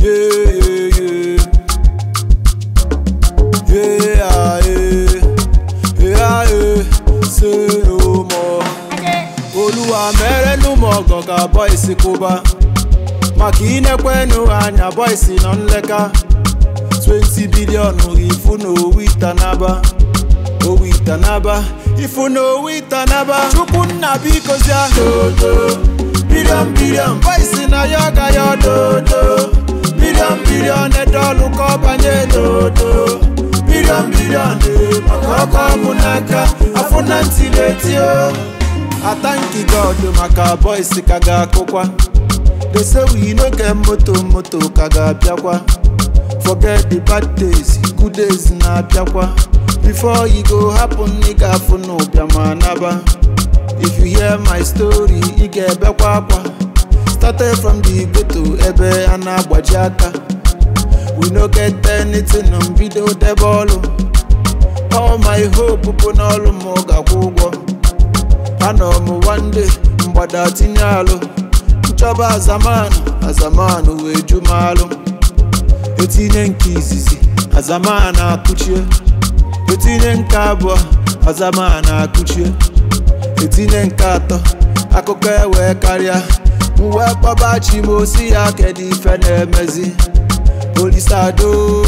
Say no more. Oluwa mere no more goga boys kuba. Makine kwenu anya boys no nleka. 20 billion ifu no witanaba. O witanaba. Ifu no witanaba. Chukunna bikozia. Billion boys na yoga yodo. Billion edolu kobanye dodo. Billion makoko munaka afuna ntiletio. I thank God maka boys kaga kokwa. They say we no get moto kaga biakwa. Forget the bad days, good days na biakwa. Before it go happen nigga funo biamanaba. If you hear my story, it get biakwa. Started from the ghetto ebe anagbajiaka. We no get anything on video debolo. All my hope upon all moga kugwa. I know one day mbada tinyalo. Kuchaba azamanu we jumalo. Etine nkizizi azamana kuchie. Etine nkabwa azamana kuchie. Etine nkato akoke we karia. Mwe babachi mosi ya kedi fene mezi. Polisa do.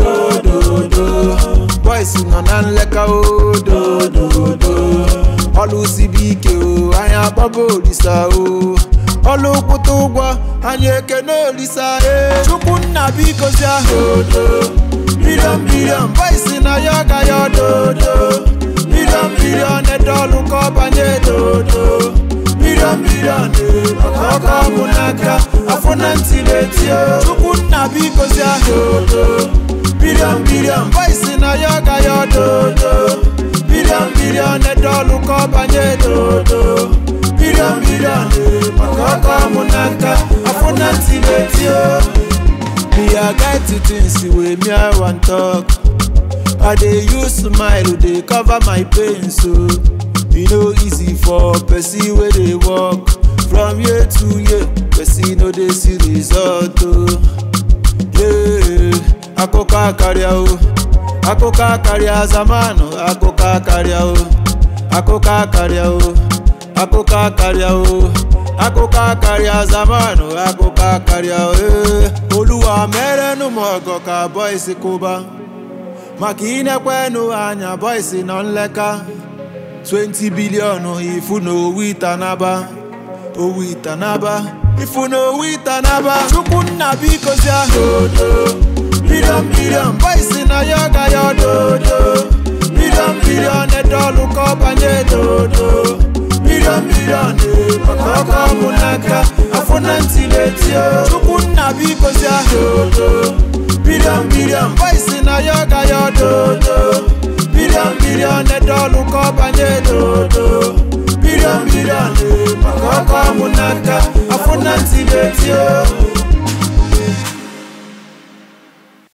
Boys no nan leka o do. Olu sibike o anya polisa o. Olu kutugwa anya keno lisa e. Chukunna bikozia billion boys na yoga yodo. Billion edolu kobanye dodo. Billion makoko munaka afuna ntiletio. Chukunna bikozia billion boys na yoga yodo. Billion edolu kobanye dodo. Billion makoko munaka afuna ntiletio. Me I get to things wey me I want talk. I dey use smile dey cover my pain so. E no easy for person wey dey work from year to year. Person no dey see result o. Akoka karia o. Akoka karia zamano. Akoka karia o. Akoka karia o. Akoka karia o. Akoka karia zamano. Akoka karia o. Oluwa mere no mogo ka boys kuba. Makine kwenu anya boys no nleka. 20 billion ifu no witanaba. O witanaba. Ifu no witanaba. Chukunna bikozia billion boys na yoga yodo. Billion edolu kobanye dodo. Billion makoko munaka afuna ntiletio. Chukunna bikozia billion boys na yoga yodo. Billion edolu kobanye dodo. Billion makoko munaka afuna ntiletio.